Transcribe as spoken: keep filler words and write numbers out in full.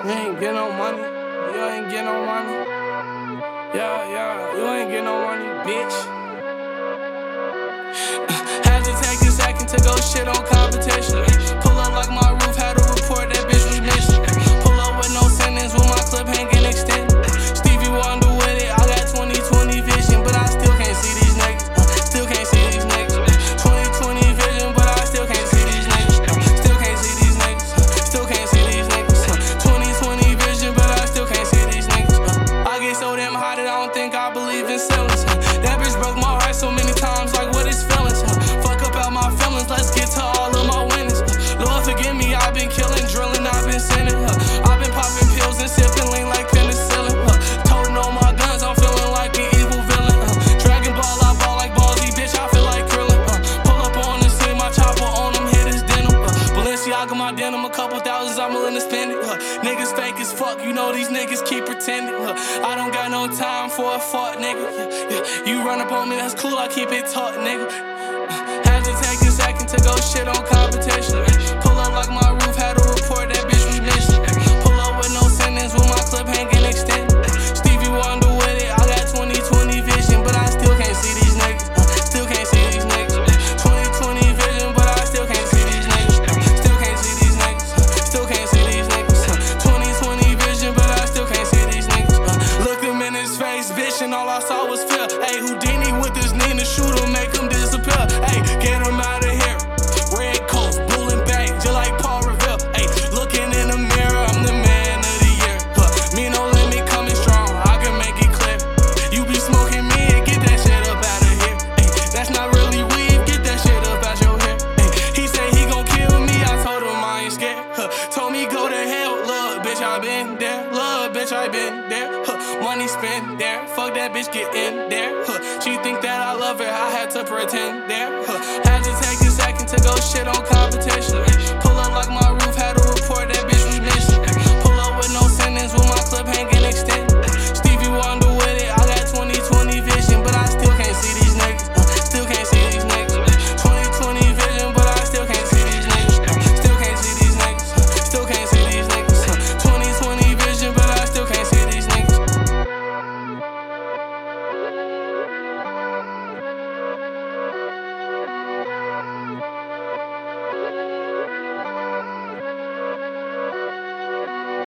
You ain't get no money. You ain't get no money. Yeah, yeah, you ain't get no money, bitch. Had to take a second to go shit on competition. Pull up like my roof had a report that bitch was missing. Pull up with no sentence with my clip hanging extended. Stevie Wonder with it, I got twenty twenty vision, but I still can't see these niggas. Uh, still can't see these niggas. twenty twenty vision, but I still can't see these niggas. Uh, still can't see these niggas. Uh, still can't see these niggas. Uh, twenty twenty vision, but I still can't see these niggas. Uh, I get so damn hot that I don't think I believe in ceilings. Uh, that bitch broke my heart so many times, like what is feelings? Uh, fuck up out my feelings, let's get to all of my winnings. Uh, Lord forgive me, I've been killing, drilling, I've been sinning. Uh, I've been popping pills and sipping lean like penicillin. Uh, toting all my guns, I'm feeling like an evil villain. Uh, Dragon Ball, I ball like Ballsy, bitch, I feel like Krillin. Uh, pull up on the scene, my chopper on them, hit his denim. Uh, Balenciaga, my denim, a couple thousands, I'm willing to spend it. Uh, niggas fake as fuck, you know these niggas keep pretending. Uh, I don't got no time for a fuck, nigga. Yeah, yeah. You run up on me, that's cool, I keep it taut, nigga. Uh, had to take a second to go shit on competition. Pull up like my roof had a report that bitch was missing. Pull up with no sentence with my clip hanging extended. Stevie Wonder with it, I got twenty twenty vision, but I still can't see these niggas. Uh, still can't see these niggas. twenty twenty vision, but I still can't see these niggas. Uh, still can't see these niggas. Uh, still can't see these niggas. Uh, twenty twenty vision, but I still can't see these niggas. Uh, looked him in his face, bitch, and all I saw was fear. Hey, Houdini with his Nina shooter, make him disappear. Hey, get him out of here. Red coats, blue and bang, just like Paul Revere. Hey, looking in the mirror, I'm the man of the year. Huh, me no limit coming strong, I can make it clear. You be smoking me and get that shit up out of here. Hey, that's not really weed, get that shit up out your hair. Hey, he say he gon' kill me, I told him I ain't scared. Huh, told me go to hell, love, bitch, I been there. Love, bitch, I been there. Huh, money spent there, fuck that bitch, get in there. Huh, she think that I love her, I had to pretend there. Huh, had to take a second to go shit